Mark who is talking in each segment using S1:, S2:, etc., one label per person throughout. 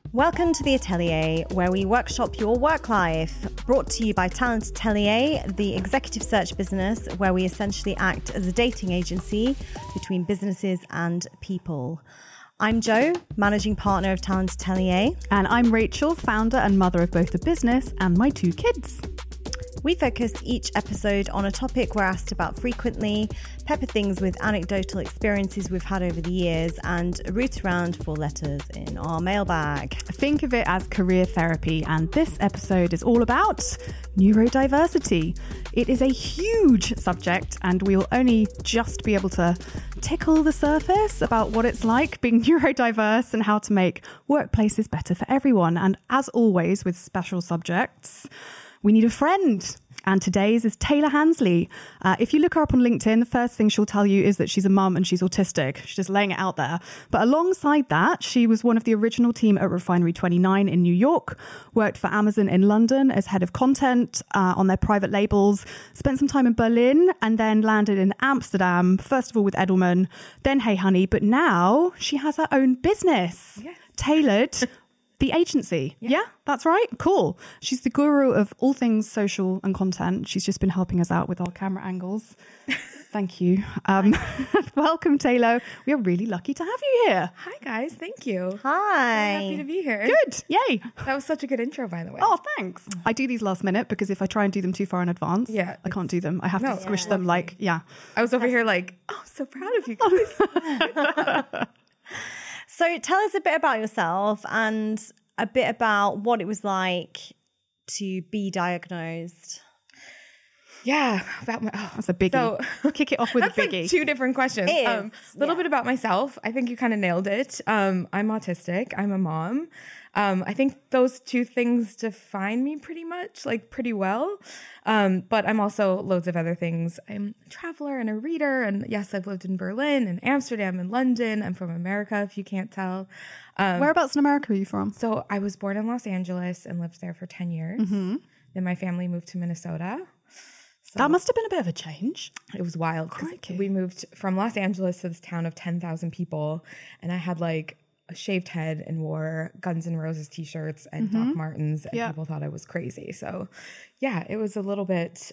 S1: Welcome to The Atelier, where we workshop your work life. Brought to you by Talent Atelier, the executive search business where we essentially act as a dating agency between businesses and people. I'm Jo, managing partner of Talent Atelier.
S2: And I'm Rachel, founder and mother of both the business and my 2 kids.
S1: We focus each episode on a topic we're asked about frequently, pepper things with anecdotal experiences we've had over the years, and root around for letters in our mailbag.
S2: Think of it as career therapy, and this episode is all about neurodiversity. It is a huge subject, and we'll only just be able to tickle the surface about what it's like being neurodiverse and how to make workplaces better for everyone. And as always with special subjects, we need a friend. And today's is Taylor Hansley. If you look her up on LinkedIn, the first thing she'll tell you is that she's a mum and she's autistic. She's just laying it out there. But alongside that, she was one of the original team at Refinery 29 in New York, worked for Amazon in London as head of content on their private labels, spent some time in Berlin and then landed in Amsterdam, first of all with Edelman, then Hey Honey. But now she has her own business, Tailored the agency. Yeah, that's right. Cool. She's the guru of all things social and content. She's just been helping us out with our camera angles. Thank you. Welcome, Taylor. We are really lucky to have you here.
S3: Hi, guys. Thank you.
S1: Hi.
S3: I'm happy to be here.
S2: Good. Yay.
S3: That was such a good intro, by the way.
S2: Oh, thanks. I do these last minute because if I try and do them too far in advance, I can't do them. I have to squish them like,
S3: I was over here like, oh, so proud of you guys.
S1: So tell us a bit about yourself and a bit about what it was like to be diagnosed.
S3: Yeah, about my,
S2: that's a biggie. So, kick it off with a biggie.
S3: Like 2 different questions. A little bit about myself. I think you kind of nailed it. I'm autistic. I'm a mom. I think those 2 things define me pretty much, like pretty well. But I'm also loads of other things. I'm a traveler and a reader. And yes, I've lived in Berlin and Amsterdam and London. I'm from America, if you can't tell.
S2: Whereabouts in America are you from?
S3: So I was born in Los Angeles and lived there for 10 years. Mm-hmm. Then my family moved to Minnesota. So
S2: that must have been a bit of a change.
S3: It was wild. We moved from Los Angeles to this town of 10,000 people. And I had like a shaved head and wore Guns N' Roses t-shirts and Doc Martens. And people thought I was crazy. So yeah, it was a little bit,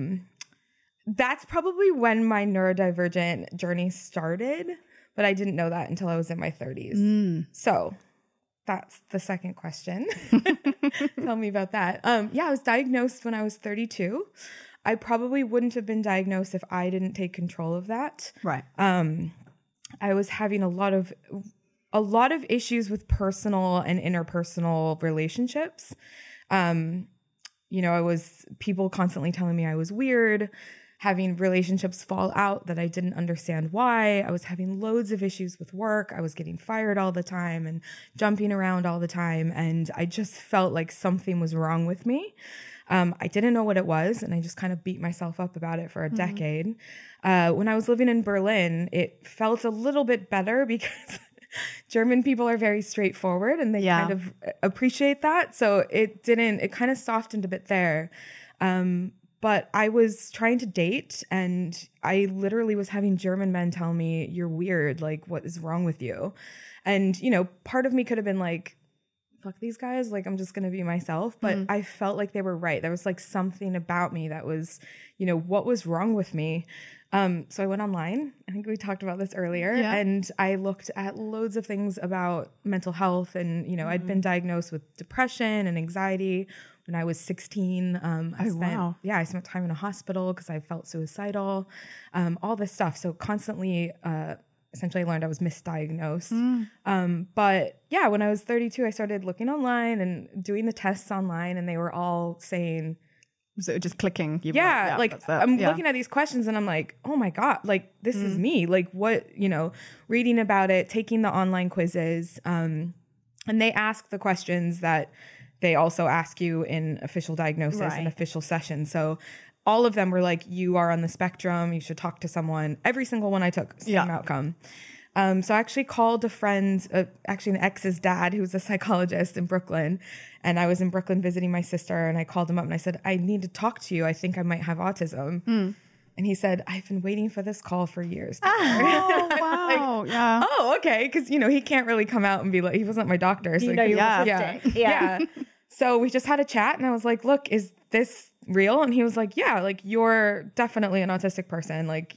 S3: that's probably when my neurodivergent journey started. But I didn't know that until I was in my 30s. So that's the second question. Tell me about that. I was diagnosed when I was 32. I probably wouldn't have been diagnosed if I didn't take control of that. Right. I was having a lot of issues with personal and interpersonal relationships. People constantly telling me I was weird, having relationships fall out that I didn't understand why. I was having loads of issues with work. I was getting fired all the time and jumping around all the time. And I just felt like something was wrong with me. I didn't know what it was. And I just kind of beat myself up about it for a decade. When I was living in Berlin, it felt a little bit better because German people are very straightforward and they kind of appreciate that. So it kind of softened a bit there. But I was trying to date and I literally was having German men tell me, you're weird. Like, what is wrong with you? And, part of me could have been like, fuck these guys. Like, I'm just going to be myself. But I felt like they were right. There was like something about me that was, what was wrong with me? So I went online. I think we talked about this earlier. And I looked at loads of things about mental health. And, I'd been diagnosed with depression and anxiety when I was 16. I spent time in a hospital because I felt suicidal, all this stuff. So constantly, essentially I learned I was misdiagnosed. But yeah, when I was 32, I started looking online and doing the tests online and they were all saying,
S2: so just clicking.
S3: I'm looking at these questions and I'm like, oh my God, like this is me. Like what, reading about it, taking the online quizzes. And they ask the questions that they also ask you in official diagnosis and official sessions. So all of them were like, you are on the spectrum. You should talk to someone. Every single one I took, same outcome. So I actually called a friend, actually an ex's dad, who's a psychologist in Brooklyn. And I was in Brooklyn visiting my sister and I called him up and I said, I need to talk to you. I think I might have autism. And he said, I've been waiting for this call for years.
S2: Oh, wow. Yeah.
S3: Oh, okay. Because, you know, he can't really come out and be like, he wasn't my doctor. So
S1: You know you're
S3: yeah.
S1: autistic. Yeah.
S3: So we just had a chat and I was like, look, is this real? And he was like, yeah, like you're definitely an autistic person. Like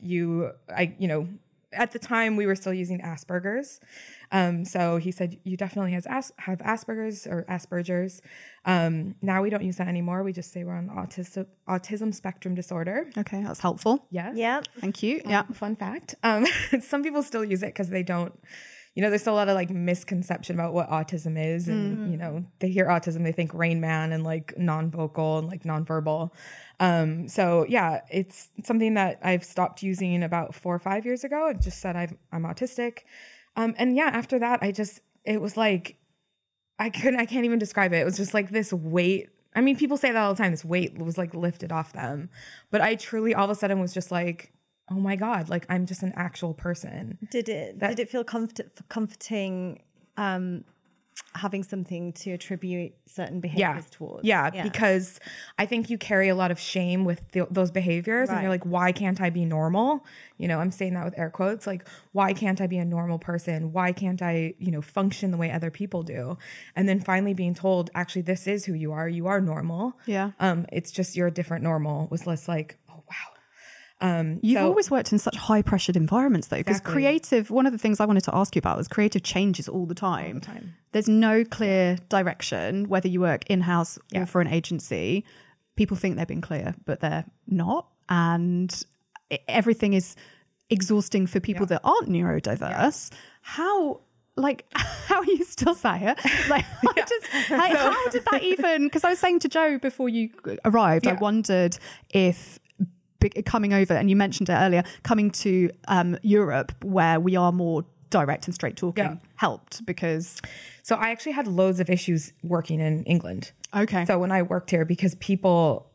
S3: at the time we were still using Asperger's. So he said, you definitely have Asperger's or Asperger's. Now we don't use that anymore. We just say we're on autism spectrum disorder.
S2: Okay, that's helpful.
S3: Yes.
S1: Yeah.
S2: Thank you. Yeah.
S3: Fun fact. Some people still use it because they don't, you know, there's still a lot of like misconception about what autism is. And, you know, they hear autism, they think Rain Man and like non-vocal and like non-verbal. So yeah, it's something that I've stopped using about 4 or 5 years ago. I just said I'm autistic. And yeah, after that, it was like, I can't even describe it. It was just like this weight. I mean, people say that all the time. This weight was like lifted off them. But I truly all of a sudden was just like, oh my God, like I'm just an actual person.
S1: Did it feel comforting having something to attribute certain behaviors towards?
S3: Yeah, because I think you carry a lot of shame with those behaviors and you're like, why can't I be normal? You know, I'm saying that with air quotes, like, why can't I be a normal person? Why can't I, you know, function the way other people do? And then finally being told, actually, this is who you are. You are normal.
S2: Yeah.
S3: It's just you're a different normal was less like, oh, wow.
S2: You've always worked in such high pressured environments though, because creative, one of the things I wanted to ask you about was creative changes all the time. There's no clear direction, whether you work in-house or for an agency. People think they've been clear, but they're not. And everything is exhausting for people that aren't neurodiverse. How are you still sat here? Like, how did that even, because I was saying to Joe before you arrived, I wondered if coming over, and you mentioned it earlier, coming to Europe where we are more direct and straight talking helped because...
S3: So I actually had loads of issues working in England.
S2: Okay.
S3: So when I worked here, because people...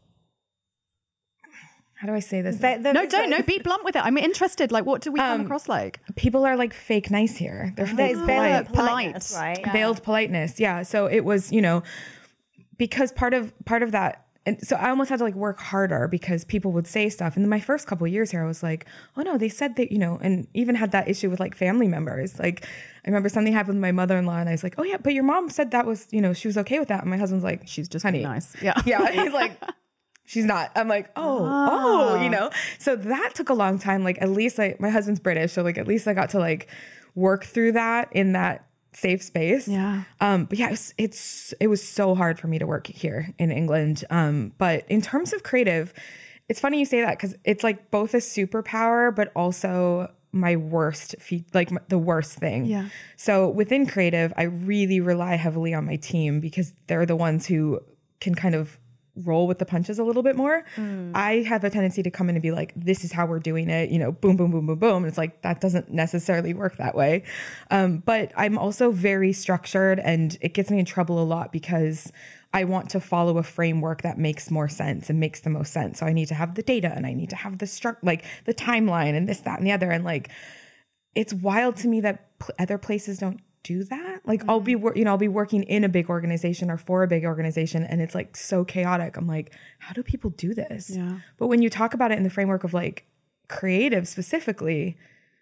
S3: How do I say this?
S2: No, be blunt with it. I'm interested. Like, what do we come across like?
S3: People are like fake nice here. They're fake
S1: politeness, right? Yeah.
S3: Veiled politeness. Yeah. So it was, you know, because part of that, and so I almost had to like work harder because people would say stuff. And then my first couple of years here, I was like, oh no, they said that, you know, and even had that issue with like family members. Like I remember something happened with my mother-in-law and I was like, oh yeah, but your mom said that was, you know, she was okay with that. And my husband's like,
S2: she's just
S3: honey,
S2: nice. Yeah.
S3: Yeah. He's like, she's not. I'm like, oh, you know? So that took a long time. Like at least my husband's British. So like, at least I got to like work through that in that safe space.
S2: Yeah.
S3: But yeah, it was so hard for me to work here in England. But in terms of creative, it's funny you say that because it's like both a superpower, but also my worst the worst thing.
S2: Yeah.
S3: So within creative, I really rely heavily on my team because they're the ones who can kind of roll with the punches a little bit more. I have a tendency to come in and be like, this is how we're doing it, you know, boom, boom, boom, boom, boom. And it's like, that doesn't necessarily work that way. But I'm also very structured and it gets me in trouble a lot because I want to follow a framework that makes more sense and makes the most sense. So I need to have the data and I need to have the the timeline and this, that, and the other. And like, it's wild to me that other places don't do that. Like I'll be working in a big organization or for a big organization and it's like so chaotic. I'm like, how do people do this?
S2: Yeah.
S3: But when you talk about it in the framework of like creative specifically,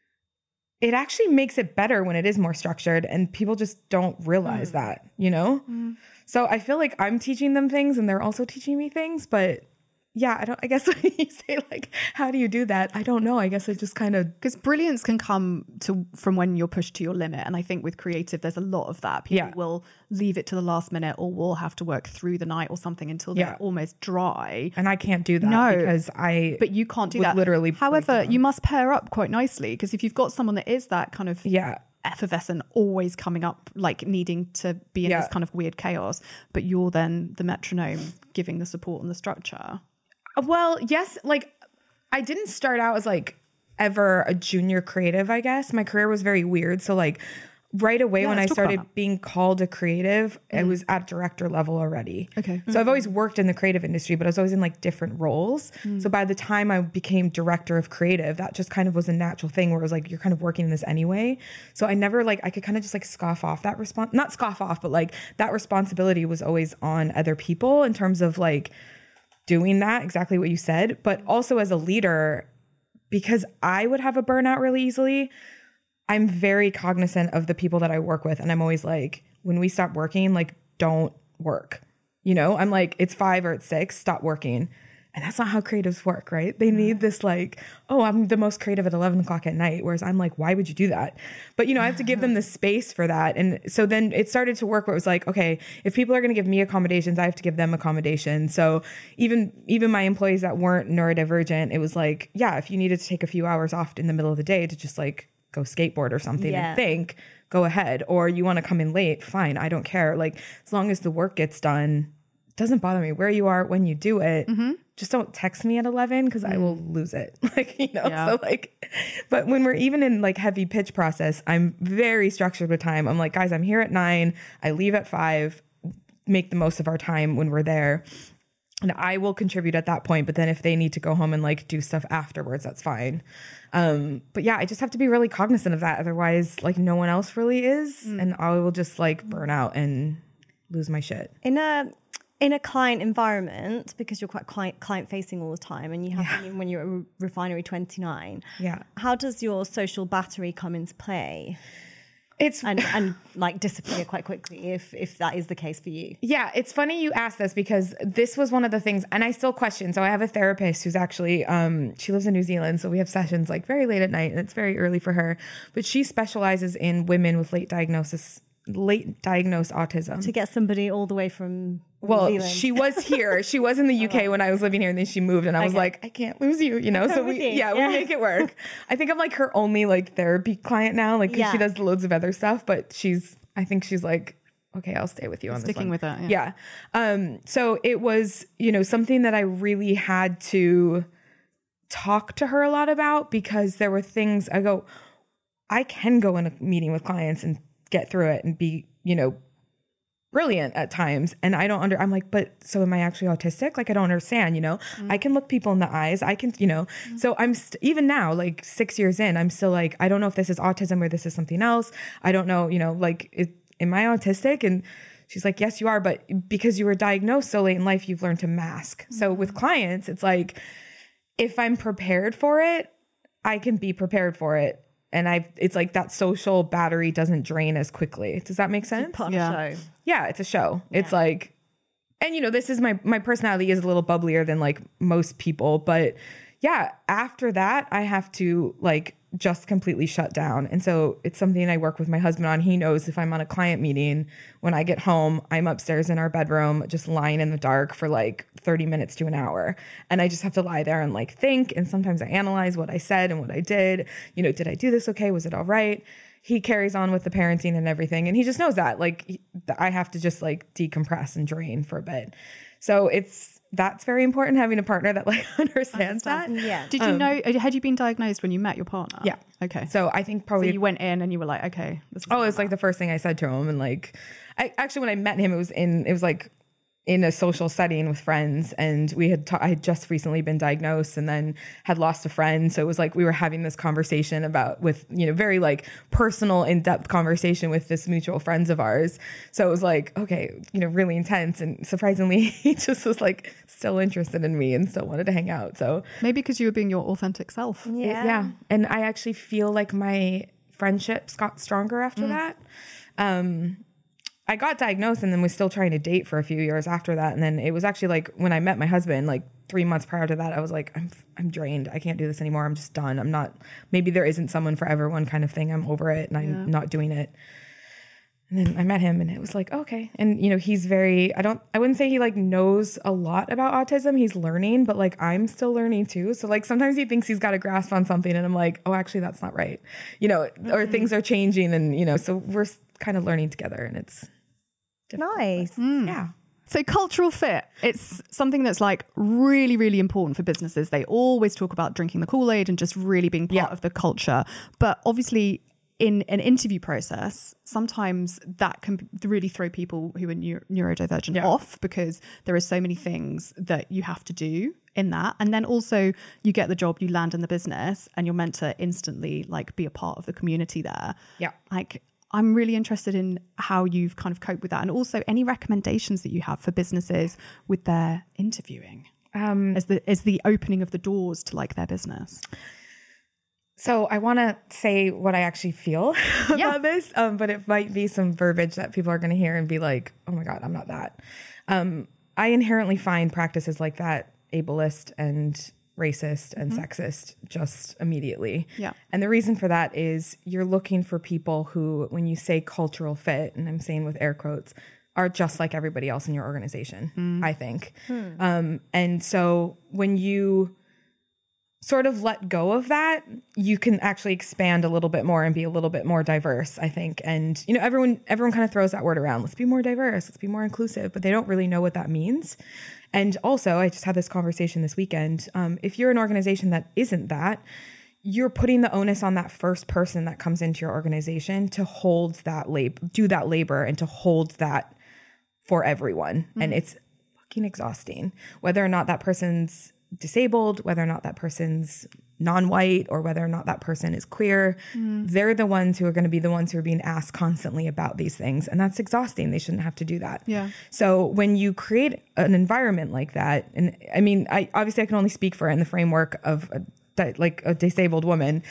S3: it actually makes it better when it is more structured and people just don't realize that, you know? So I feel like I'm teaching them things and they're also teaching me things, but yeah, I guess when you say like, how do you do that? I don't know. I guess it just kind of...
S2: Because brilliance can come from when you're pushed to your limit. And I think with creative, there's a lot of that. People will leave it to the last minute or will have to work through the night or something until they're almost dry.
S3: And I can't do that because
S2: But you can't do that.
S3: Literally.
S2: However, you must pair up quite nicely because if you've got someone that is that kind of... effervescent, always coming up, like needing to be in this kind of weird chaos, but you're then the metronome giving the support and the structure.
S3: Well, yes, like I didn't start out as like ever a junior creative, I guess. My career was very weird. So like right away when I started being called a creative, I was at director level already.
S2: Okay.
S3: So I've always worked in the creative industry, but I was always in like different roles. So by the time I became director of creative, that just kind of was a natural thing where it was like, you're kind of working in this anyway. So I never like, I could kind of just like scoff off that not scoff off, but like that responsibility was always on other people in terms of like, doing that, exactly what you said, but also as a leader, because I would have a burnout really easily, I'm very cognizant of the people that I work with. And I'm always like, when we stop working, like, don't work. You know, I'm like, it's 5 or it's 6, stop working. And that's not how creatives work, right? They need this like, oh, I'm the most creative at 11 o'clock at night. Whereas I'm like, why would you do that? But, you know, I have to give them the space for that. And so then it started to work where it was like, okay, if people are going to give me accommodations, I have to give them accommodations. So even my employees that weren't neurodivergent, it was like, yeah, if you needed to take a few hours off in the middle of the day to just like go skateboard or something and think, go ahead. Or you want to come in late, fine, I don't care. Like, as long as the work gets done, it doesn't bother me where you are when you do it. Just don't text me at 11 because I will lose it. Like, you know, so like, but when we're even in like heavy pitch process, I'm very structured with time. I'm like, guys, I'm here at 9. I leave at 5, make the most of our time when we're there. And I will contribute at that point. But then if they need to go home and like do stuff afterwards, that's fine. But yeah, I just have to be really cognizant of that. Otherwise, like no one else really is. And I will just like burn out and lose my shit.
S1: In a client environment, because you're quite client facing all the time and you have been when you're at Refinery 29.
S3: Yeah.
S1: How does your social battery come into play?
S3: It's
S1: and like disappear quite quickly if that is the case for you.
S3: Yeah, it's funny you asked this because this was one of the things, and I still question. So I have a therapist who's actually, she lives in New Zealand, so we have sessions like very late at night, and it's very early for her. But she specializes in women with late diagnosed autism.
S1: To get somebody all the way from
S3: Well,
S1: New Zealand.
S3: she was here. She was in the UK when I was living here, and then she moved, and I was like, I can't lose you, you know? So we make it work. I think I'm like her only like therapy client now, like 'cause she does loads of other stuff, but I think she's like, okay, I'll stay with you on this one.
S2: Sticking with it.
S3: Yeah. So it was, you know, something that I really had to talk to her a lot about, because there were things I can go in a meeting with clients and get through it and be, you know, brilliant at times. And I'm like, but so am I actually autistic? Like, I don't understand, you know, I can look people in the eyes. I can, you know, so I'm even now, like 6 years in, I'm still like, I don't know if this is autism or this is something else. I don't know, you know, like, am I autistic? And she's like, yes, you are. But because you were diagnosed so late in life, you've learned to mask. So with clients, it's like, if I'm prepared for it, I can be prepared for it. And it's like that social battery doesn't drain as quickly. Does that make sense?
S1: Put on a show.
S3: Yeah, it's a show. Yeah. It's like, and you know, this is my personality is a little bubblier than like most people, but yeah, after that, I have to like just completely shut down. And so it's something I work with my husband on. He knows if I'm on a client meeting, when I get home, I'm upstairs in our bedroom, just lying in the dark for like 30 minutes to an hour. And I just have to lie there and like think. And sometimes I analyze what I said and what I did. You know, did I do this okay? Was it all right? He carries on with the parenting and everything. And he just knows that like I have to just like decompress and drain for a bit. So that's very important, having a partner that like understands that.
S1: Yeah.
S2: Did you know, had you been diagnosed when you met your partner?
S3: Yeah.
S2: Okay.
S3: So I think probably.
S2: So you went in and you were like, okay.
S3: It's like the first thing I said to him. And like, when I met him, it was like in a social setting with friends, and I had just recently been diagnosed and then had lost a friend. So it was like, we were having this conversation with, you know, very like personal, in-depth conversation with this mutual friends of ours. So it was like, okay, you know, really intense. And surprisingly, he just was like still interested in me and still wanted to hang out. So
S2: maybe because you were being your authentic self.
S3: Yeah. And I actually feel like my friendships got stronger after that. I got diagnosed and then was still trying to date for a few years after that. And then it was actually like when I met my husband, like 3 months prior to that, I was like, I'm drained. I can't do this anymore. I'm just done. Maybe there isn't someone for everyone kind of thing. I'm over it and I'm not doing it. And then I met him and it was like, okay. And you know, he's very, I wouldn't say he like knows a lot about autism. He's learning, but like I'm still learning too. So like sometimes he thinks he's got a grasp on something and I'm like, oh, actually that's not right. You know, or things are changing and, you know, so we're kind of learning together and it's difficult.
S1: Nice.
S3: Yeah.
S2: So cultural fit, it's something that's like really, really important for businesses. They always talk about drinking the Kool-Aid and just really being part of the culture. But obviously in an interview process, sometimes that can really throw people who are neurodivergent off, because there are so many things that you have to do in that. And then also you get the job, you land in the business and you're meant to instantly like be a part of the community there.
S3: Yeah.
S2: Like, I'm really interested in how you've kind of coped with that, and also any recommendations that you have for businesses with their interviewing. as the opening of the doors to like their business?
S3: So I want to say what I actually feel about this, but it might be some verbiage that people are going to hear and be like, oh my God, I'm not that. I inherently find practices like that ableist and racist and sexist just immediately.
S2: Yeah.
S3: And the reason for that is you're looking for people who, when you say cultural fit, and I'm saying with air quotes, are just like everybody else in your organization, I think. And so when you sort of let go of that, you can actually expand a little bit more and be a little bit more diverse, I think. And, you know, everyone kind of throws that word around. Let's be more diverse. Let's be more inclusive. But they don't really know what that means. And also, I just had this conversation this weekend. If you're an organization that isn't that, you're putting the onus on that first person that comes into your organization to hold that do that labor and to hold that for everyone. And it's fucking exhausting, whether or not that person's disabled, whether or not that person's non-white, or whether or not that person is queer. They're the ones who are going to be the ones who are being asked constantly about these things. And that's exhausting. They shouldn't have to do that.
S2: Yeah.
S3: So when you create an environment like that, and I mean, I can only speak for it in the framework of a disabled woman.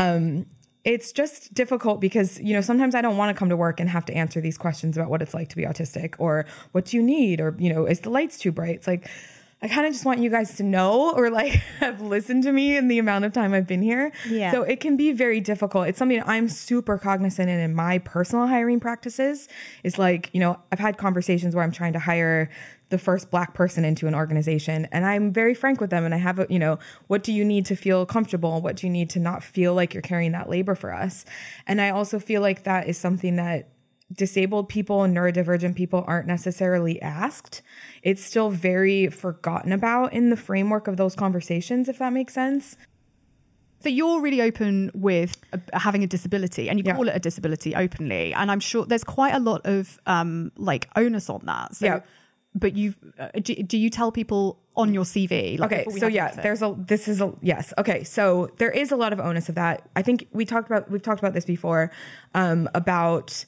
S3: It's just difficult because, you know, sometimes I don't want to come to work and have to answer these questions about what it's like to be autistic, or what do you need? Or, you know, is the lights too bright? It's like, I kind of just want you guys to know, or like have listened to me in the amount of time I've been here.
S1: Yeah.
S3: So it can be very difficult. It's something I'm super cognizant in my personal hiring practices. Is like, you know, I've had conversations where I'm trying to hire the first Black person into an organization, and I'm very frank with them. And I have a, you know, what do you need to feel comfortable? What do you need to not feel like you're carrying that labor for us? And I also feel like that is something that disabled people and neurodivergent people aren't necessarily asked. It's still very forgotten about in the framework of those conversations, if that makes sense.
S2: So you're really open with having a disability, and you call it a disability openly. And I'm sure there's quite a lot of like onus on that. So, but you do you tell people on your CV? Like,
S3: okay, so yes. Okay, so there is a lot of onus of that. I think we've talked about this before, about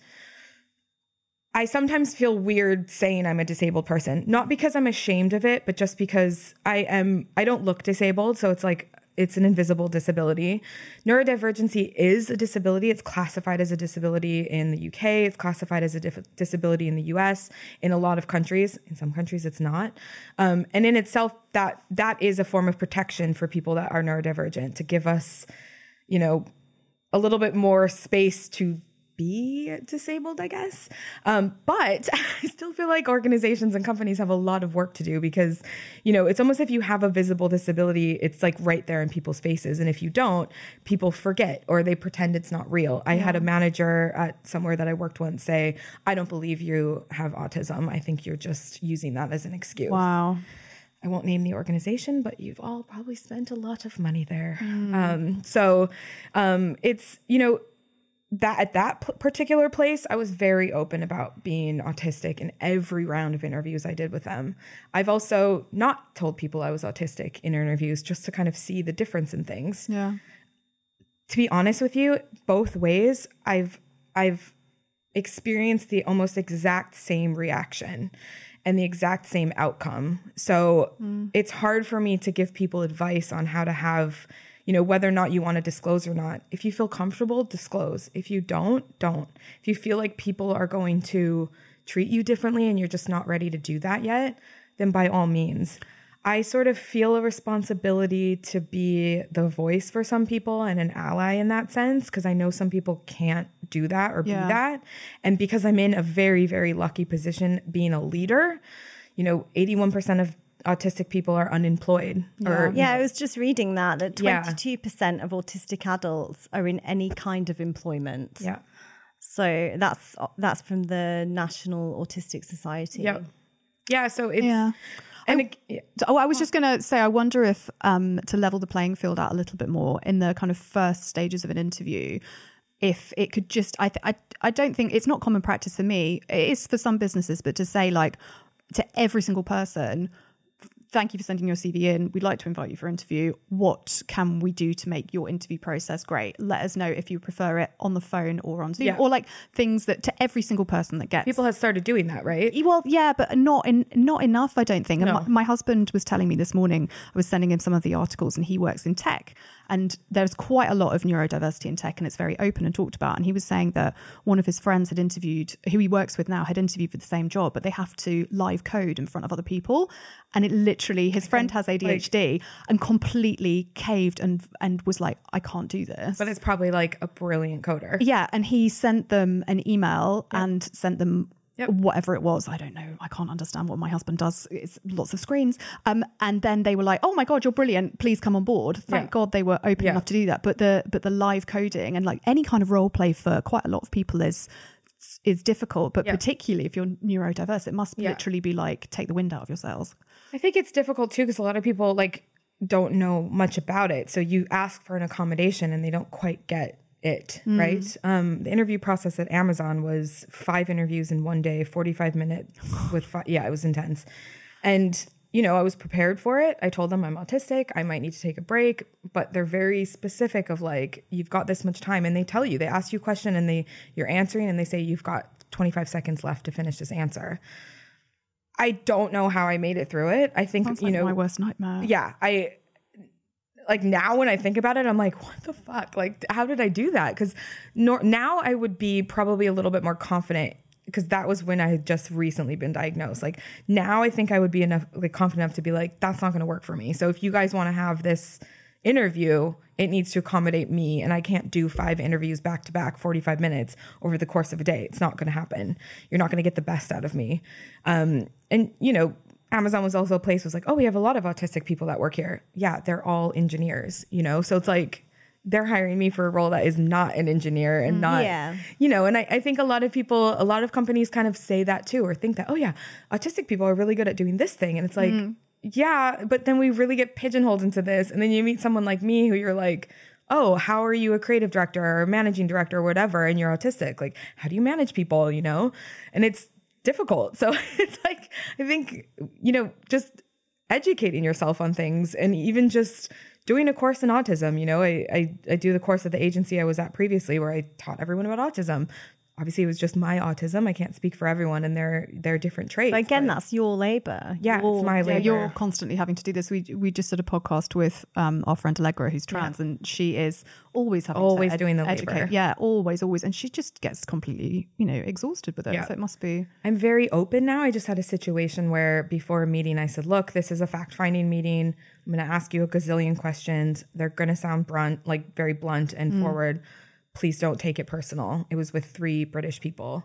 S3: I sometimes feel weird saying I'm a disabled person, not because I'm ashamed of it, but just because I don't look disabled. So it's like, it's an invisible disability. Neurodivergency is a disability. It's classified as a disability in the UK. It's classified as a disability in the US. In a lot of countries, in some countries it's not. And in itself, that is a form of protection for people that are neurodivergent, to give us, you know, a little bit more space to be disabled, I guess. But I still feel like organizations and companies have a lot of work to do, because, you know, it's almost if you have a visible disability, it's like right there in people's faces. And if you don't, people forget, or they pretend it's not real. I had a manager at somewhere that I worked once say, I don't believe you have autism. I think you're just using that as an excuse.
S2: Wow.
S3: I won't name the organization, but you've all probably spent a lot of money there. So it's, you know, that at that particular place, I was very open about being autistic in every round of interviews I did with them. I've also not told people I was autistic in interviews, just to kind of see the difference in things.
S2: Yeah.
S3: To be honest with you, both ways, I've experienced the almost exact same reaction and the exact same outcome. So it's hard for me to give people advice on how to have, you know, whether or not you want to disclose or not. If you feel comfortable, disclose. If you don't. If you feel like people are going to treat you differently and you're just not ready to do that yet, then by all means. I sort of feel a responsibility to be the voice for some people and an ally in that sense, because I know some people can't do that or be that. And because I'm in a very, very lucky position being a leader, you know, 81% of autistic people are unemployed.
S1: I was just reading that 22% of autistic adults are in any kind of employment.
S3: Yeah.
S1: So that's from the National Autistic Society.
S3: Yeah. So it's
S2: I was just going to say, I wonder if to level the playing field out a little bit more in the kind of first stages of an interview, if it could just, I don't think it's not common practice for me. It is for some businesses, but to say like to every single person, thank you for sending your CV in. We'd like to invite you for interview. What can we do to make your interview process great? Let us know if you prefer it on the phone or on Zoom, or like things that to every single person that gets.
S3: People have started doing that, right?
S2: Well, yeah, but not enough, I don't think. And my husband was telling me this morning, I was sending him some of the articles, and he works in tech. And there's quite a lot of neurodiversity in tech, and it's very open and talked about. And he was saying that one of his friends had interviewed, who he works with now, had interviewed for the same job, but they have to live code in front of other people. And it literally, his friend has ADHD and completely caved and was like, I can't do this.
S3: But it's probably like a brilliant coder.
S2: Yeah. And he sent them an email and sent them whatever it was. I don't know. I can't understand what my husband does. It's lots of screens. And then they were like, oh my God, you're brilliant. Please come on board. Thank God they were open enough to do that. But the live coding and like any kind of role play for quite a lot of people is difficult. But particularly if you're neurodiverse, it must literally be like, take the wind out of your sails.
S3: I think it's difficult too, because a lot of people like don't know much about it. So you ask for an accommodation and they don't quite get it, right? The interview process at Amazon was 5 interviews in one day, 45 minutes with it was intense. And, you know, I was prepared for it. I told them I'm autistic. I might need to take a break, but they're very specific of like, you've got this much time. And they tell you, they ask you a question and you're answering and they say, you've got 25 seconds left to finish this answer. I don't know how I made it through it. I think,
S2: sounds like my worst nightmare.
S3: Yeah. Like now when I think about it, I'm like, what the fuck? Like, how did I do that? Because now I would be probably a little bit more confident, because that was when I had just recently been diagnosed. Like now I think I would be confident enough to be like, that's not going to work for me. So if you guys want to have this interview, it needs to accommodate me, and I can't do 5 interviews back to back, 45 minutes over the course of a day. It's not going to happen. You're not going to get the best out of me. And you know, Amazon was also a place was like, oh, we have a lot of autistic people that work here. Yeah, they're all engineers, you know? So it's like they're hiring me for a role that is not an engineer and not, you know, and I think a lot of companies kind of say that too, or think that, oh yeah, autistic people are really good at doing this thing. And it's like, yeah, but then we really get pigeonholed into this. And then you meet someone like me who you're like, oh, how are you a creative director or managing director or whatever, and you're autistic? Like, how do you manage people, you know? And it's difficult. So it's like, I think, you know, just educating yourself on things, and even just doing a course in autism. You know, I do the course at the agency I was at previously where I taught everyone about autism. Obviously, it was just my autism. I can't speak for everyone and their different traits.
S1: But again, that's your labor.
S3: Yeah, it's my labor.
S2: You're constantly having to do this. We just did a podcast with our friend Allegra, who's trans, and she is always
S3: doing the
S2: educate.
S3: labor.
S2: Yeah, always. And she just gets completely, you know, exhausted with it.
S3: Yeah.
S2: So it must be.
S3: I'm very open now. I just had a situation where before a meeting, I said, look, this is a fact-finding meeting. I'm going to ask you a gazillion questions. They're going to sound very blunt and forward. Please don't take it personal. It was with 3 British people,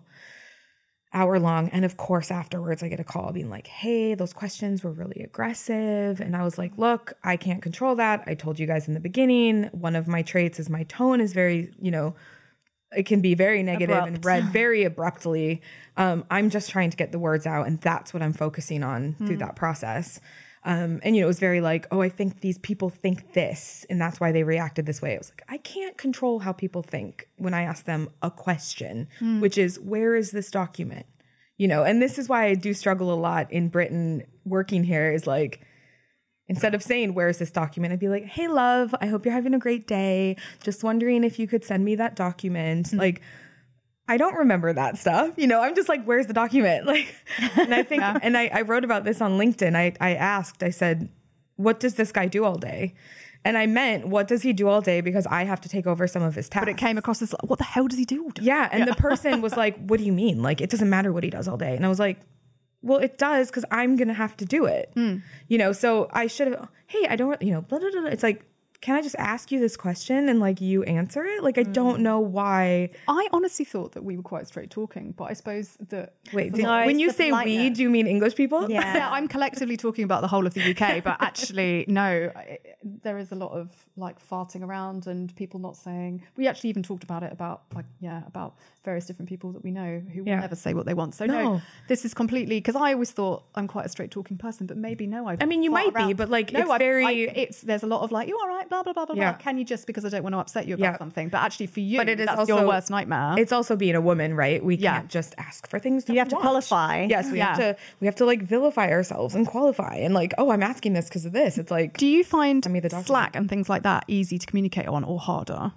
S3: hour long. And of course, afterwards, I get a call being like, hey, those questions were really aggressive. And I was like, look, I can't control that. I told you guys in the beginning, one of my traits is my tone is very, you know, it can be very negative and read very abruptly. I'm just trying to get the words out. And that's what I'm focusing on through that process. And, you know, it was very like, oh, I think these people think this, and that's why they reacted this way. I was like, I can't control how people think when I ask them a question, which is, where is this document? You know, and this is why I do struggle a lot in Britain working here, is like, instead of saying, where is this document? I'd be like, hey, love, I hope you're having a great day. Just wondering if you could send me that document. Like, I don't remember that stuff. You know, I'm just like, where's the document? Like, and I think, and I wrote about this on LinkedIn. I said, what does this guy do all day? And I meant, what does he do all day? Because I have to take over some of his tasks.
S2: But it came across as, what the hell does he do all day?
S3: Yeah. And the person was like, what do you mean? Like, it doesn't matter what he does all day. And I was like, well, it does, because I'm going to have to do it. You know, so I should have, hey, I don't, you know, blah, blah, blah. It's like, can I just ask you this question and like you answer it? Like, I don't know why.
S2: I honestly thought that we were quite straight talking, but I suppose that...
S3: Wait, when you say we, do you mean English people?
S2: Yeah, I'm collectively talking about the whole of the UK, but actually, no, there is a lot of like farting around and people not saying... We actually even talked about it, about various different people that we know who will never say what they want. So no, this is completely... Because I always thought I'm quite a straight talking person, but maybe no,
S3: I mean, you might be, but like, no, there's
S2: a lot of like, you all right? right, blah, blah, blah, blah,
S3: Yeah.
S2: blah. Can you just, because I don't want to upset you about
S3: Yeah.
S2: something. But actually for you,
S3: But it is
S2: that's
S3: also
S2: your worst nightmare.
S3: It's also being a woman, right? We
S2: Yeah.
S3: can't just ask for things that
S1: You have
S3: we
S1: to
S3: want.
S1: qualify.
S3: Yes, we
S2: Yeah.
S3: have to like vilify ourselves and qualify and like, oh, I'm asking this because of this. It's like,
S2: Do you find
S3: me the document.
S2: Slack and things like that easy to communicate on or harder?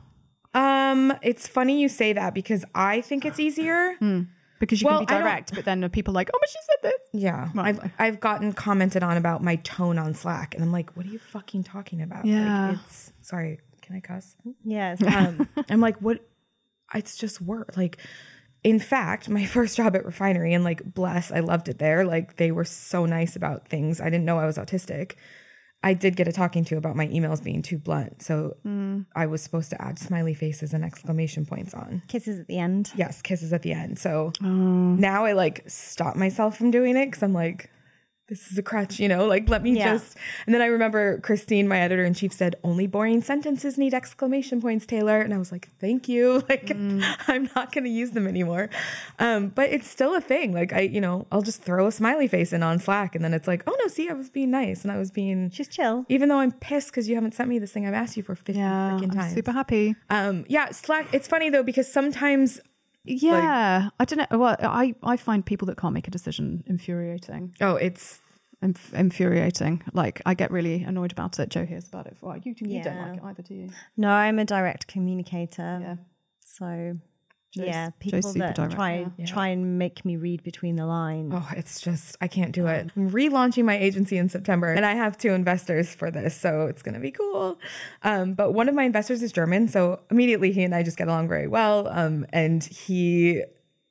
S3: it's funny you say that because I think it's easier.
S2: Because you
S3: Well,
S2: can be
S3: I don't-
S2: direct, but then people are like, oh, but she said this.
S3: Yeah,
S2: Right.
S3: I've gotten commented on about my tone on Slack, and I'm like, what are you fucking talking about?
S2: Yeah.
S3: Like, it's sorry, can I cuss?
S1: Yes.
S3: I'm like, what? It's just work. Like, in fact, my first job at Refinery, and like, bless, I loved it there. Like, they were so nice about things. I didn't know I was autistic. I did get a talking to about my emails being too blunt. So I was supposed to add smiley faces and exclamation points on.
S1: Kisses at the end.
S3: Yes, kisses at the end. So now I like stop myself from doing it because I'm like, this is a crutch, like let me just. And then I remember Christine, my editor in chief, said, only boring sentences need exclamation points, Taylor. And I was like, thank you. Like I'm not going to use them anymore. But it's still a thing. Like I'll just throw a smiley face in on Slack. And then it's like, oh no, see, I was being nice. And I was being,
S1: She's chill.
S3: even though I'm pissed because you haven't sent me this thing I've asked you for 50 freaking
S2: I'm
S3: times.
S2: super happy.
S3: Slack. It's funny though, because sometimes,
S2: Yeah. I don't know. Well, I find people that can't make a decision infuriating.
S3: it's,
S2: Infuriating. Like, I get really annoyed about it. Joe hears about it. Well, you don't
S1: Yeah.
S2: like it either, do you?
S1: No, I'm a direct communicator.
S2: Yeah.
S1: So,
S2: Joe's
S1: people
S2: super
S1: that
S2: direct,
S1: try and make me read between the lines.
S3: oh, it's just, I can't do it. I'm relaunching my agency in September and I have 2 investors for this. So it's going to be cool. But one of my investors is German. So immediately he and I just get along very well. And he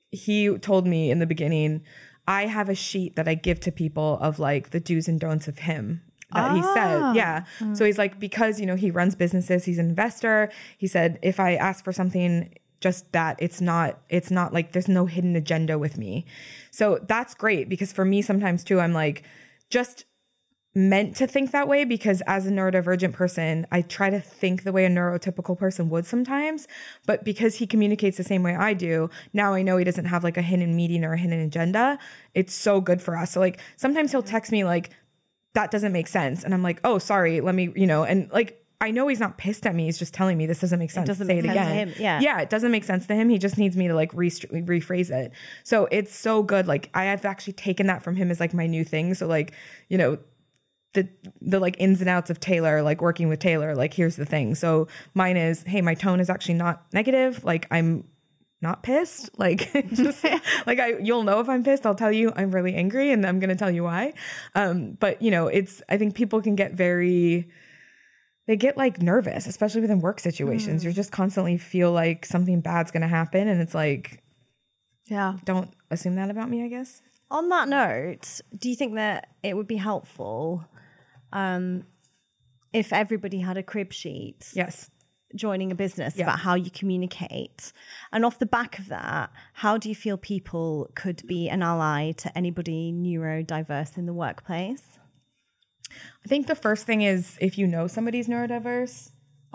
S3: told me in the beginning, I have a sheet that I give to people of like the do's and don'ts of him. That he said, yeah. So he's like, because, he runs businesses, he's an investor. He said, if I ask for something, just that it's not like there's no hidden agenda with me. So that's great because for me, sometimes too, I'm like just meant to think that way because as a neurodivergent person, I try to think the way a neurotypical person would sometimes, but because he communicates the same way I do, now I know he doesn't have like a hidden meaning or a hidden agenda. It's so good for us. So like sometimes he'll text me like, that doesn't make sense. And I'm like, oh, sorry, let me, and like, I know he's not pissed at me. He's just telling me this doesn't make sense.
S1: doesn't
S3: Say
S1: make
S3: it
S1: sense to
S3: again.
S1: him. Yeah.
S3: Yeah, it doesn't make sense to him. He just needs me to like rephrase it. So it's so good. Like I have actually taken that from him as like my new thing. So like, the like ins and outs of Taylor, like working with Taylor, like here's the thing. So mine is, hey, my tone is actually not negative. Like I'm not pissed. Like just like you'll know if I'm pissed. I'll tell you I'm really angry and I'm going to tell you why. But I think people can get they get like nervous, especially within work situations. You just constantly feel like something bad's going to happen. And it's like,
S2: Yeah.
S3: don't assume that about me, I guess.
S1: On that note, do you think that it would be helpful if everybody had a crib sheet
S3: Yes.
S1: joining a business
S3: Yeah.
S1: about how you communicate? And off the back of that, how do you feel people could be an ally to anybody neurodiverse in the workplace?
S3: I think the first thing is if you know somebody's neurodiverse,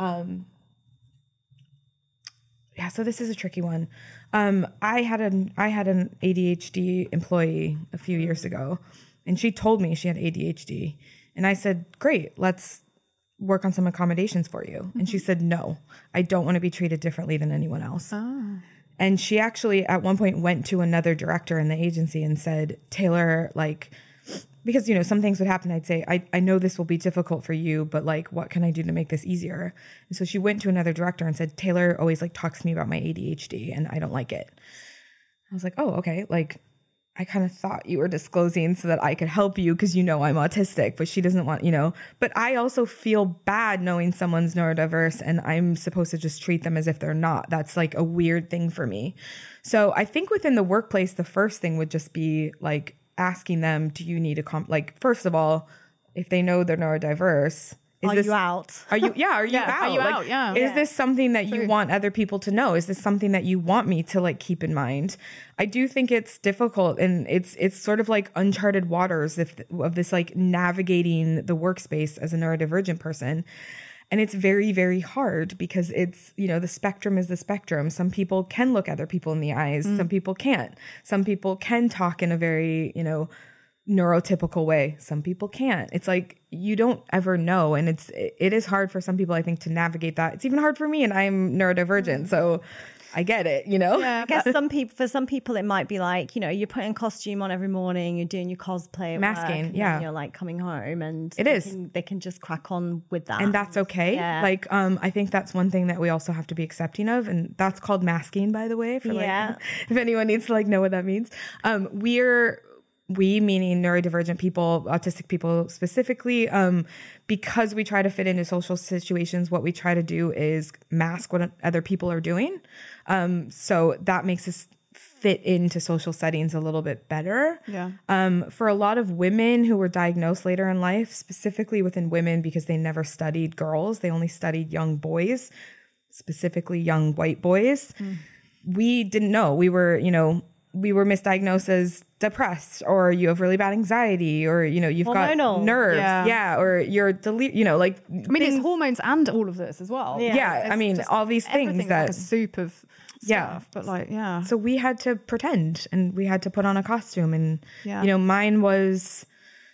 S3: so this is a tricky one. I had an ADHD employee a few years ago, and she told me she had ADHD, and I said, "Great, let's work on some accommodations for you." And she said, "No, I don't want to be treated differently than anyone else." And she actually at one point went to another director in the agency and said, "Taylor, like." Because, some things would happen. I'd say, I know this will be difficult for you, but like, what can I do to make this easier? And so she went to another director and said, Taylor always like talks to me about my ADHD and I don't like it. I was like, oh, okay. Like, I kind of thought you were disclosing so that I could help you because I'm autistic, but she doesn't want, But I also feel bad knowing someone's neurodiverse and I'm supposed to just treat them as if they're not. That's like a weird thing for me. So I think within the workplace, the first thing would just be like, asking them, do you need first of all, if they know they're neurodiverse,
S1: Are you out?
S3: Are you out?
S2: Are you out? Yeah.
S3: Is this something that you want other people to know? Is this something that you want me to like keep in mind? I do think it's difficult and it's sort of like uncharted waters of this like navigating the workspace as a neurodivergent person. And it's very, very hard because it's, the spectrum is the spectrum. Some people can look other people in the eyes. Some people can't. Some people can talk in a very, neurotypical way. Some people can't. It's like you don't ever know, and it is hard for some people, I think, to navigate that. It's even hard for me, and I'm neurodivergent, so I get it, you know?
S1: Yeah, I guess for some people it might be like, you know, you're putting costume on every morning, you're doing your cosplay at
S3: masking,
S1: work,
S3: yeah.
S1: You're like coming home, and they can just crack on with that,
S3: and that's okay. Yeah. Like, I think that's one thing that we also have to be accepting of, and that's called masking, by the way. For like, if anyone needs to like know what that means, we meaning neurodivergent people, autistic people specifically, because we try to fit into social situations, what we try to do is mask what other people are doing. So that makes us fit into social settings a little bit better.
S2: Yeah.
S3: For a lot of women who were diagnosed later in life, specifically within women, because they never studied girls, they only studied young boys, specifically young white boys. We didn't know. We were misdiagnosed as depressed, or you have really bad anxiety, or, you know, you've got nerves. Yeah. Or you're like,
S2: I mean, it's hormones and all of this as well.
S3: Yeah. I mean, all these things that
S2: like a soup of stuff, but like, so
S3: we had to pretend, and we had to put on a costume, and, you know, mine was,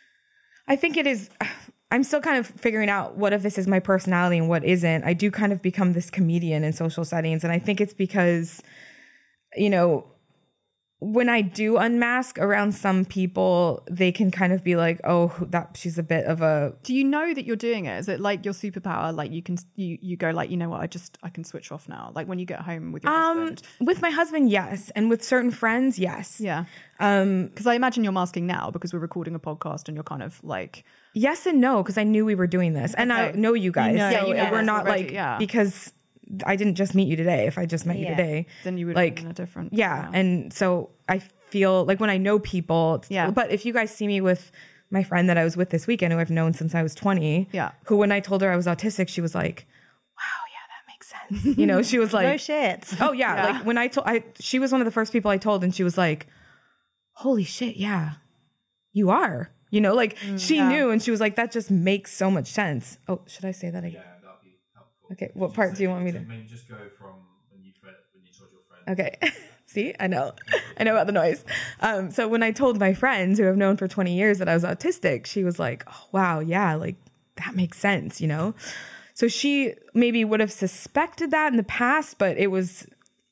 S3: I think it is, I'm still kind of figuring out what of this is my personality and what isn't. I do kind of become this comedian in social settings. And I think it's because, you know, when I do unmask around some people, they can kind of be like, oh, she's a bit of a...
S2: Do you know that you're doing it? Is it like your superpower? Like you go like, you know what, I can switch off now. Like when you get home with your husband?
S3: With my husband, yes. And with certain friends, yes.
S2: Yeah. Because I imagine you're masking now because we're recording a podcast and you're kind of like...
S3: Yes and no, because I knew we were doing this. And I know you guys.
S2: You know
S3: we're not
S2: already,
S3: because... I didn't just meet you today. If I just met you today,
S2: then you would
S3: like
S2: have been a different.
S3: Yeah. And so I feel like when I know people, but if you guys see me with my friend that I was with this weekend, who I've known since I was 20, who when I told her I was autistic, she was like, wow, yeah, that makes sense. You know, she was like,
S1: no shit.
S3: Oh yeah. Like when she was one of the first people I told, and she was like, holy shit. Yeah, you are, you know, like she knew, and she was like, that just makes so much sense. Oh, should I say that again? Okay, what part do you want me to?
S4: Maybe just go from when you told your friend.
S3: Okay, see, I know about the noise. So when I told my friends who I've known for 20 years that I was autistic, she was like, oh, wow, yeah, like that makes sense, you know? So she maybe would have suspected that in the past, but it was,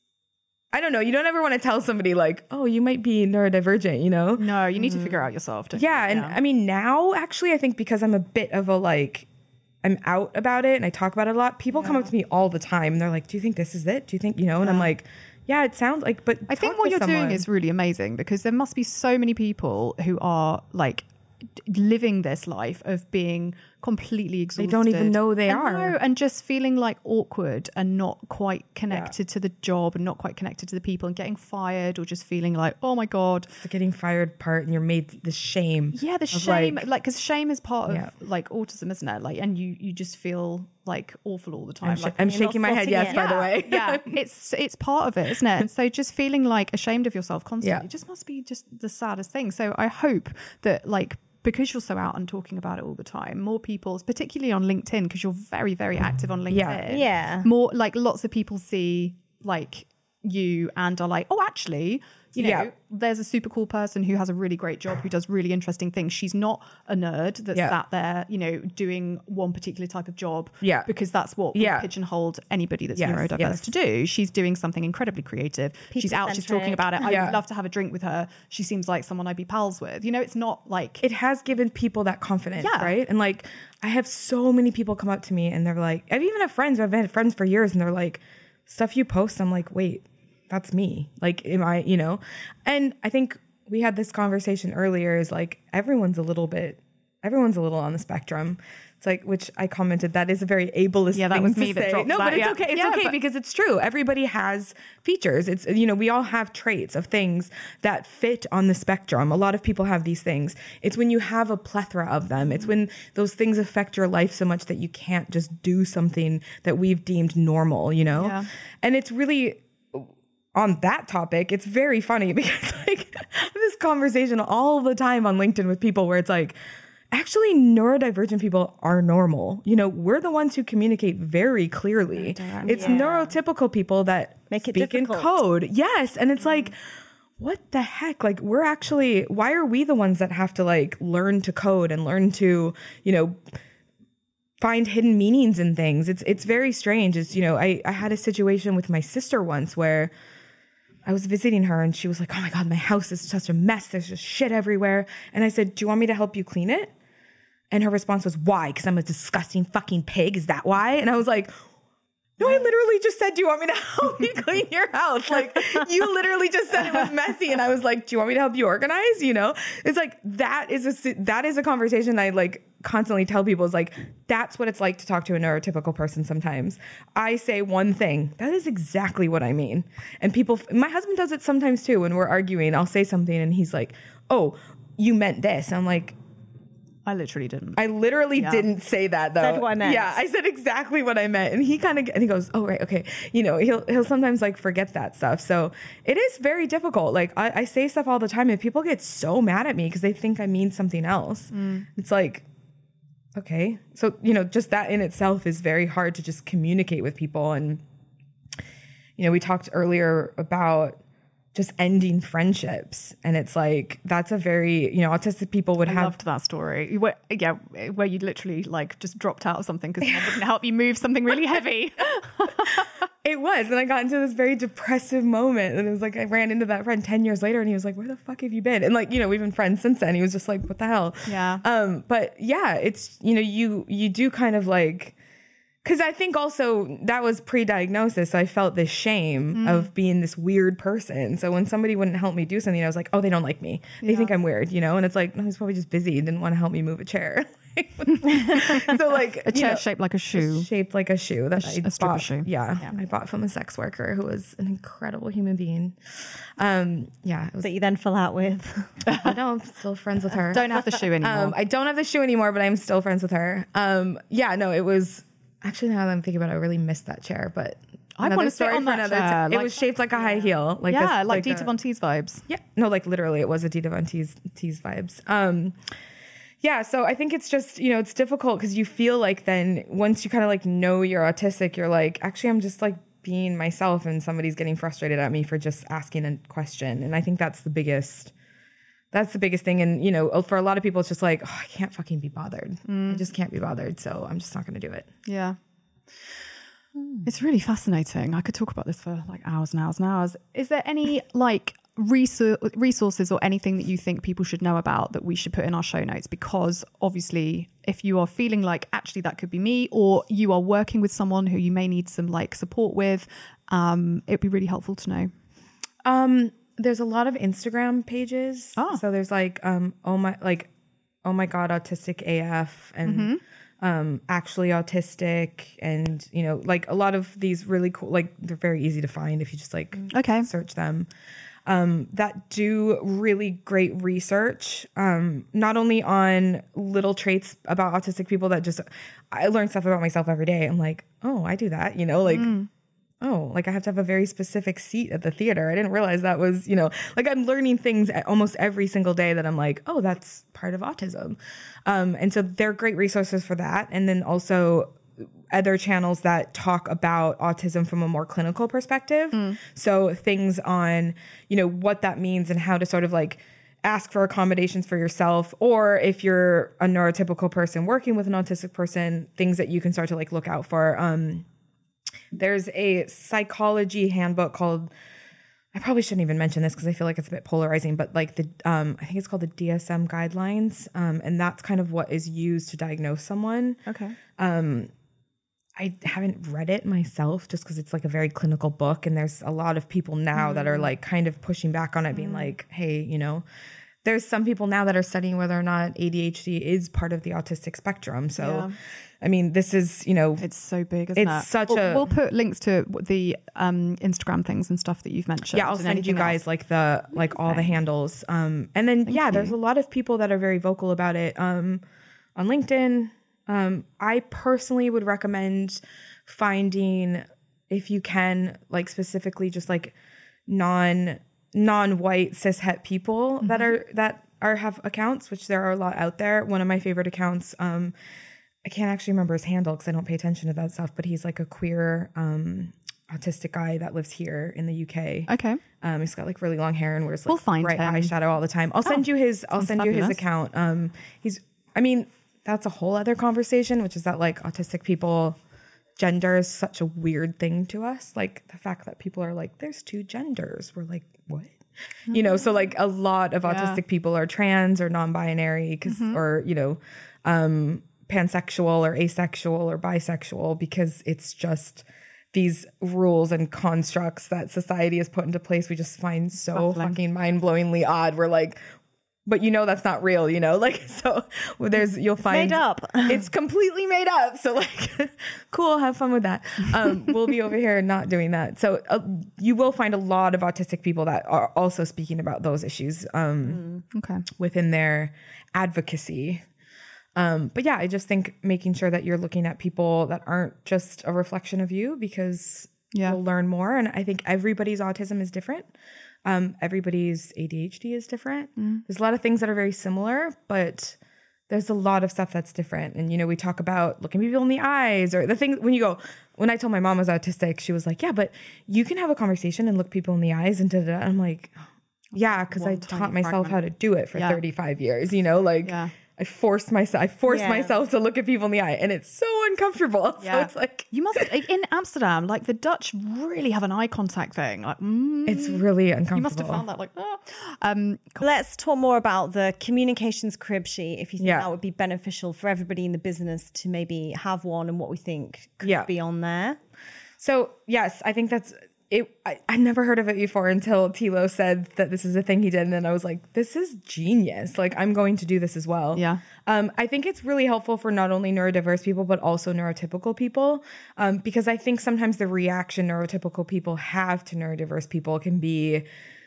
S3: I don't know. You don't ever want to tell somebody like, oh, you might be neurodivergent, you know?
S2: No, you need to figure out yourself.
S3: Yeah, and I mean, now actually, I think because I'm a bit of a like, I'm out about it and I talk about it a lot. People come up to me all the time and they're like, do you think this is it? Do you think, you know? And I'm like, yeah, it sounds like, but
S2: I think what you're doing is really amazing, because there must be so many people who are like living this life of being completely exhausted.
S3: They don't even know they are.
S2: And just feeling like awkward and not quite connected to the job and not quite connected to the people, and getting fired, or just feeling like, oh my God.
S3: The getting fired part, and you're made the shame.
S2: Yeah, the shame. Like, because shame is part of like autism, isn't it? Like, and you just feel like awful all the time.
S3: I'm shaking my head, yes, by the way.
S2: Yeah, it's part of it, isn't it? And so just feeling like ashamed of yourself constantly just must be just the saddest thing. So I hope that like, because you're so out and talking about it all the time, more people, particularly on LinkedIn, because you're very, very active on LinkedIn. More like lots of people see like you and are like, oh, actually, you know, there's a super cool person who has a really great job, who does really interesting things. She's not a nerd that's sat there, you know, doing one particular type of job because that's what we pigeonholed anybody that's neurodiverse to do. She's doing something incredibly creative. She's out, she's talking about it. I would love to have a drink with her. She seems like someone I'd be pals with. You know, it's not like...
S3: It has given people that confidence, right? And like, I have so many people come up to me and they're like, I've even had friends who have had friends for years, and they're like, stuff you post, I'm like, wait, that's me. Like, am I, you know? And I think we had this conversation earlier, is like, everyone's a little on the spectrum. It's like, which I commented, that is a very ableist thing
S2: that was
S3: to
S2: me
S3: say.
S2: that dropped
S3: no,
S2: that.
S3: but it's okay. It's okay because it's true. Everybody has features. It's, you know, we all have traits of things that fit on the spectrum. A lot of people have these things. It's when you have a plethora of them. It's when those things affect your life so much that you can't just do something that we've deemed normal, you know? Yeah. And it's really... on that topic, it's very funny because like this conversation all the time on LinkedIn with people where it's like, actually neurodivergent people are normal. You know, we're the ones who communicate very clearly. It's neurotypical people that
S1: make it
S3: speak
S1: difficult.
S3: in code. Yes. And it's like, what the heck? Like, why are we the ones that have to like learn to code and learn to, you know, find hidden meanings in things? It's very strange. It's, you know, I had a situation with my sister once where I was visiting her and she was like, oh my God, my house is such a mess. There's just shit everywhere. And I said, do you want me to help you clean it? And her response was, why? Because I'm a disgusting fucking pig. Is that why? And I was like, no, I literally just said, do you want me to help you clean your house? Like, you literally just said it was messy. And I was like, do you want me to help you organize? You know, it's like, that is a conversation I like constantly tell people, is like, that's what it's like to talk to a neurotypical person sometimes. I say one thing, that is exactly what I mean. And my husband does it sometimes too. When we're arguing, I'll say something and he's like, oh, you meant this. I'm like,
S2: I literally didn't.
S3: I literally didn't say that though.
S1: Said what I meant.
S3: Yeah, I said exactly what I meant. And he goes, oh, right, okay. You know, he'll sometimes like forget that stuff. So it is very difficult. Like I say stuff all the time and people get so mad at me because they think I mean something else. It's like, okay. So, you know, just that in itself is very hard to just communicate with people. And, you know, we talked earlier about just ending friendships. And it's like, that's a very, you know, autistic people would
S2: I
S3: have.
S2: loved that story. Where you literally like just dropped out of something because someone didn't help you move something really heavy.
S3: It was. And I got into this very depressive moment. And it was like, I ran into that friend 10 years later and he was like, where the fuck have you been? And like, you know, we've been friends since then. He was just like, what the hell?
S2: Yeah.
S3: But yeah, it's, you know, you do kind of like, because I think also that was pre-diagnosis. So I felt this shame of being this weird person. So when somebody wouldn't help me do something, I was like, oh, they don't like me. They think I'm weird, you know? And it's like, no, he's probably just busy. He didn't want to help me move a chair. So like
S2: a chair shaped like a shoe.
S3: Shaped like a shoe that
S2: a stripper shoe.
S3: Yeah, I bought from a sex worker who was an incredible human being. It was,
S1: that you then fill out with.
S3: I know, I'm still friends with her.
S2: Don't have the shoe anymore.
S3: I don't have the shoe anymore, but I'm still friends with her. It was actually, now that I'm thinking about it, I really missed that chair, but
S2: I want to sit on that chair.
S3: It was shaped like a high heel. Like
S2: Dita Von Teese vibes.
S3: Yeah. No, like literally it was a Dita Von Teese vibes. So I think it's just, you know, it's difficult because you feel like then once you kind of like know you're autistic, you're like, actually, I'm just like being myself and somebody's getting frustrated at me for just asking a question. And I think that's the biggest thing. And, you know, for a lot of people, it's just like, oh, I can't fucking be bothered. I just can't be bothered. So I'm just not going to do it.
S2: Yeah. It's really fascinating. I could talk about this for like hours and hours and hours. Is there any like resources or anything that you think people should know about that we should put in our show notes? Because obviously if you are feeling like actually that could be me, or you are working with someone who you may need some like support with, it'd be really helpful to know.
S3: There's a lot of Instagram pages. So there's like, oh my God, autistic AF and actually autistic, and you know, like a lot of these really cool, like they're very easy to find if you just like search them. That do really great research, not only on little traits about autistic people that just, I learn stuff about myself every day. I'm like, oh, I do that, you know, like, oh, like I have to have a very specific seat at the theater. I didn't realize that was, you know, like I'm learning things almost every single day that I'm like, oh, that's part of autism. And so they're great resources for that. And then also other channels that talk about autism from a more clinical perspective. So things on, you know, what that means and how to sort of like ask for accommodations for yourself, or if you're a neurotypical person working with an autistic person, things that you can start to like look out for. There's a psychology handbook called, I probably shouldn't even mention this because I feel like it's a bit polarizing, but like I think it's called the DSM guidelines. And that's kind of what is used to diagnose someone.
S2: Okay.
S3: I haven't read it myself just because it's like a very clinical book. And there's a lot of people now that are like kind of pushing back on it, being like, hey, you know, there's some people now that are studying whether or not ADHD is part of the autistic spectrum. So, I mean, this is, you know,
S2: it's so big, isn't it? We'll put links to the Instagram things and stuff that you've mentioned.
S3: Yeah, I'll send you guys like all the handles. And then, there's a lot of people that are very vocal about it on LinkedIn. I personally would recommend finding, if you can, like specifically just like non-white cis het people that are have accounts, which there are a lot out there. One of my favorite accounts, I can't actually remember his handle because I don't pay attention to that stuff, but he's like a queer autistic guy that lives here in the UK.
S2: Okay.
S3: He's got like really long hair and wears like
S2: We'll find
S3: bright
S2: him.
S3: eyeshadow all the time. I'll send you his
S2: fabulous.
S3: account. That's a whole other conversation, which is that like autistic people, gender is such a weird thing to us. Like the fact that people are like, there's 2 genders. We're like, what? You know, so like a lot of autistic people are trans or non-binary or, you know, pansexual or asexual or bisexual, because it's just these rules and constructs that society has put into place we just find so fucking mind-blowingly odd. We're like, but you know that's not real, you know, like, so you'll find
S1: made up.
S3: It's completely made up. So like, cool, have fun with that. We'll be over here not doing that. So you will find a lot of autistic people that are also speaking about those issues within their advocacy. But yeah, I just think making sure that you're looking at people that aren't just a reflection of you, because you'll learn more. And I think everybody's autism is different. Everybody's ADHD is different. There's a lot of things that are very similar, but there's a lot of stuff that's different. And, you know, we talk about looking people in the eyes, or the things when I told my mom I was autistic, she was like, yeah, but you can have a conversation and look people in the eyes and da-da-da. I'm like, yeah, because I taught myself how to do it for 35 years, you know, like I forced myself to look at people in the eye, and it's so uncomfortable. So it's like,
S2: you must, in Amsterdam, like the Dutch really have an eye contact thing. Like,
S3: it's really uncomfortable.
S2: You must have found that like,
S1: Let's talk more about the communications crib sheet, if you think that would be beneficial for everybody in the business to maybe have one, and what we think could be on there.
S3: So yes, I think that's it. I never heard of it before until Thilo said that this is a thing he did. And then I was like, this is genius. Like, I'm going to do this as well.
S2: Yeah.
S3: I think it's really helpful for not only neurodiverse people, but also neurotypical people. Because I think sometimes the reaction neurotypical people have to neurodiverse people can be,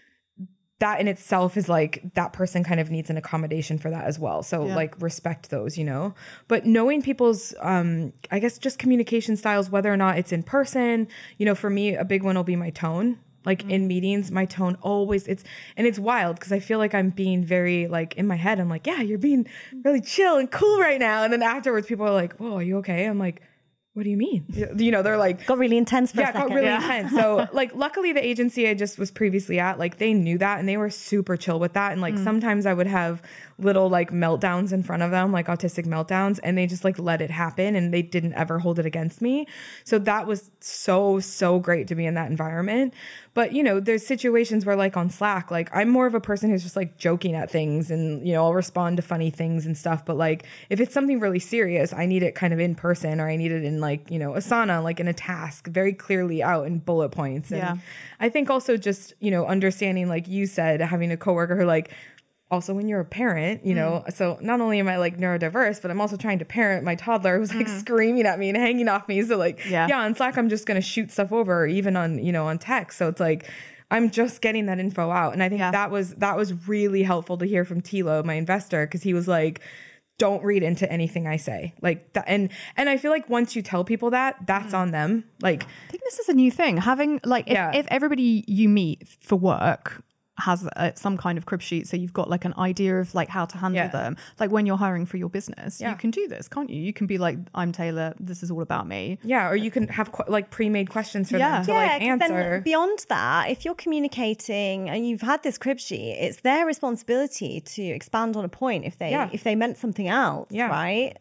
S3: that in itself is like, that person kind of needs an accommodation for that as well. So like respect those, you know, but knowing people's, I guess just communication styles, whether or not it's in person, you know, for me, a big one will be my tone. Like in meetings, my tone always, it's wild because I feel like I'm being very like in my head. I'm like, yeah, you're being really chill and cool right now. And then afterwards people are like, whoa, are you okay? I'm like, what do you mean? You know, they're like,
S1: got really intense for a second.
S3: Got really intense. So like, luckily the agency I just was previously at, like they knew that and they were super chill with that. And like, sometimes I would have little like meltdowns in front of them, like autistic meltdowns, and they just like let it happen and they didn't ever hold it against me. So that was so great to be in that environment. But you know, there's situations where like on Slack, like I'm more of a person who's just like joking at things and, you know, I'll respond to funny things and stuff. But like, if it's something really serious, I need it kind of in person, or I need it in like, you know, Asana, like in a task very clearly out in bullet points. And I think also just, you know, understanding, like you said, having a coworker who like, also when you're a parent, you know, so not only am I like neurodiverse, but I'm also trying to parent my toddler who's like screaming at me and hanging off me. So like, on Slack, I'm just going to shoot stuff over, even on, you know, on text. So it's like, I'm just getting that info out. And I think that was really helpful to hear from Thilo, my investor, because he was like, don't read into anything I say, like that. And I feel like once you tell people that, that's on them. Like,
S2: I think this is a new thing, having like, if everybody you meet for work has some kind of crib sheet, so you've got like an idea of like how to handle them, like when you're hiring for your business, you can do this, can't you? You can be like, I'm Taylor, this is all about me.
S3: Or you can have like pre-made questions for them to like answer.
S1: Then beyond that, if you're communicating and you've had this crib sheet, it's their responsibility to expand on a point if they meant something else, right?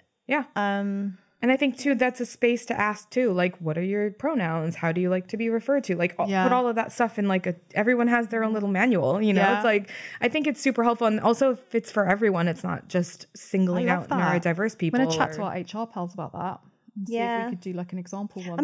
S1: And I think too, that's a space to ask too, like, what are your pronouns? How do you like to be referred to? Like, put all of that stuff in like everyone has their own little manual, you know? It's like, I think it's super helpful. And also if it's for everyone, it's not just singling out neurodiverse people.
S2: I'm going to chat to our HR pals about that. See if we could do like an example one.
S1: I'm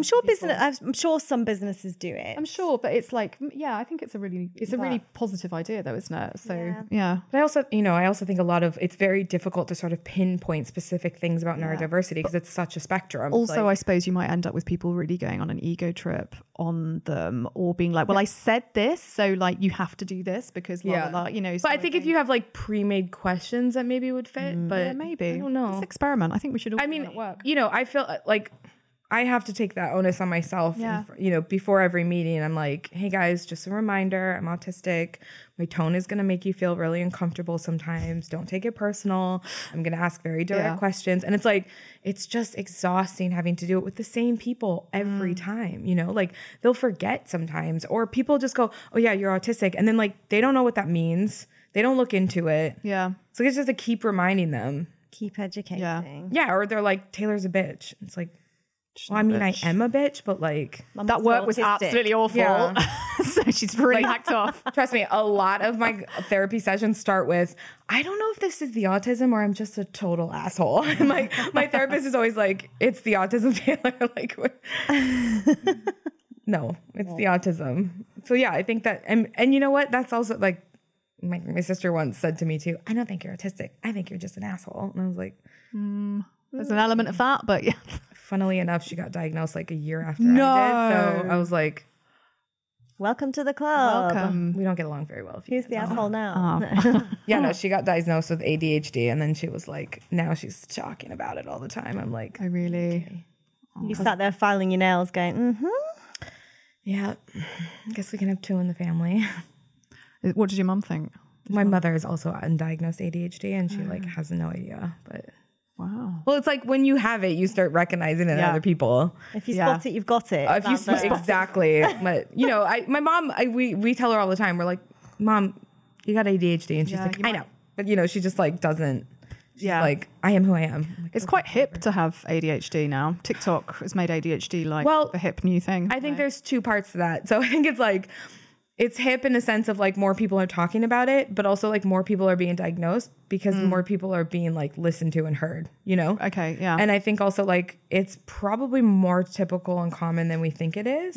S1: sure some businesses do it.
S2: I'm sure, but it's like, I think it's a really positive idea though, isn't it? So
S3: But I also think it's very difficult to sort of pinpoint specific things about neurodiversity because it's such a spectrum.
S2: Also, I suppose you might end up with people really going on an ego trip on them, or being like, well, I said this, so like you have to do this because you know.
S3: But I think if you have like pre-made questions that maybe would fit, but
S2: maybe
S3: I don't know.
S2: Let's experiment. I think we should all do it at work.
S3: You know, I feel like I have to take that onus on myself.
S2: Yeah.
S3: And, you know, before every meeting, I'm like, hey guys, just a reminder, I'm autistic. My tone is going to make you feel really uncomfortable sometimes. Don't take it personal. I'm going to ask very direct questions. And it's like, it's just exhausting having to do it with the same people every time, you know, like they'll forget sometimes, or people just go, oh yeah, you're autistic. And then like, they don't know what that means. They don't look into it.
S2: Yeah.
S3: So it's just to keep reminding them.
S1: Keep educating.
S3: Yeah. Or they're like, Taylor's a bitch. It's like, well, I mean, I am a bitch, but like
S2: That work was absolutely awful.
S3: Yeah.
S2: So she's really hacked off.
S3: Trust me, a lot of my therapy sessions start with, I don't know if this is the autism or I'm just a total asshole. And my therapist is always like, it's the autism, Taylor. Like, no, it's the autism. So yeah, I think that, and you know what? That's also like, my sister once said to me too, I don't think you're autistic. I think you're just an asshole. And I was like,
S2: There's an element of that, but yeah.
S3: Funnily enough, she got diagnosed like a year after I did. So I was like,
S1: welcome to the club.
S2: Welcome.
S3: we don't get along very well.
S1: Who's the asshole now?
S3: Yeah, no, she got diagnosed with ADHD, and then she was like, now she's talking about it all the time. I'm like,
S2: I really...
S1: You sat there filing your nails going,
S3: yeah, I guess we can have two in the family.
S2: What did your mum think?
S3: My mother is also undiagnosed ADHD, and she like has no idea. But
S2: Wow.
S3: well, it's like when you have it, you start recognizing it in other people.
S1: If you spot it, you've got it.
S3: If you exactly, but you know, my mom, we tell her all the time. We're like, Mom, you got ADHD, and she's like, I know, but you know, she just like doesn't. She's like, I am who I am. Like,
S2: It's quite hip to have ADHD now. TikTok has made ADHD like the hip new thing.
S3: I think there's two parts to that. So I think it's like, it's hip in the sense of like more people are talking about it, but also like more people are being diagnosed because more people are being like listened to and heard, you know?
S2: Okay, yeah.
S3: And I think also like it's probably more typical and common than we think it is.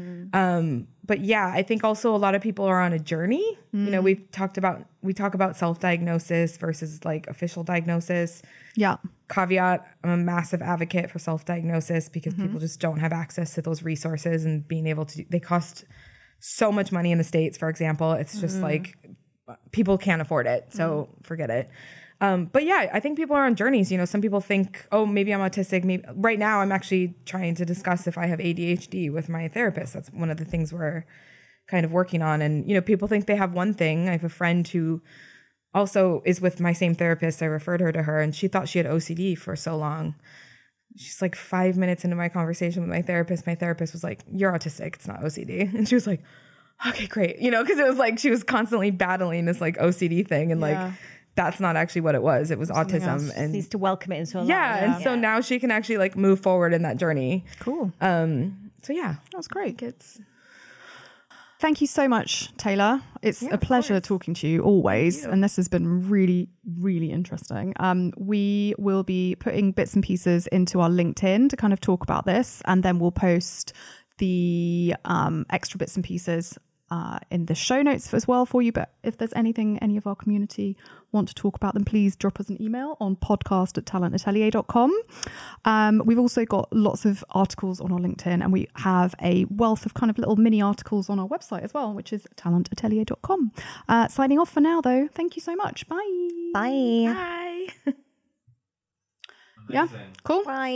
S3: But yeah, I think also a lot of people are on a journey. You know, we talk about self-diagnosis versus like official diagnosis.
S2: Yeah.
S3: Caveat, I'm a massive advocate for self-diagnosis because people just don't have access to those resources and being able to, they cost so much money in the States, for example. It's just like people can't afford it. So forget it. But yeah, I think people are on journeys. You know, some people think, oh, maybe I'm autistic. Maybe right now I'm actually trying to discuss if I have ADHD with my therapist. That's one of the things we're kind of working on. And, you know, people think they have one thing. I have a friend who also is with my same therapist. I referred her to her, and she thought she had OCD for so long. She's like 5 minutes into my conversation with my therapist was like, you're autistic, it's not OCD. And she was like, okay, great. You know, because it was like she was constantly battling this like OCD thing, and like that's not actually what it was. It was autism. And
S1: needs to welcome it into her life.
S3: And so now she can actually like move forward in that journey.
S2: Cool.
S3: So yeah,
S2: That was great.
S3: it's
S2: Thank you so much, Taylor. It's a pleasure talking to you always. And this has been really, really interesting. We will be putting bits and pieces into our LinkedIn to kind of talk about this. And then we'll post the extra bits and pieces in the show notes as well for you. But if there's anything any of our community want to talk about, then please drop us an email on podcast@talentatelier.com. We've also got lots of articles on our LinkedIn, and we have a wealth of kind of little mini articles on our website as well, which is talentatelier.com. Signing off for now, though. Thank you so much. Bye.
S1: Bye.
S3: bye.
S2: Yeah, cool.
S1: Bye.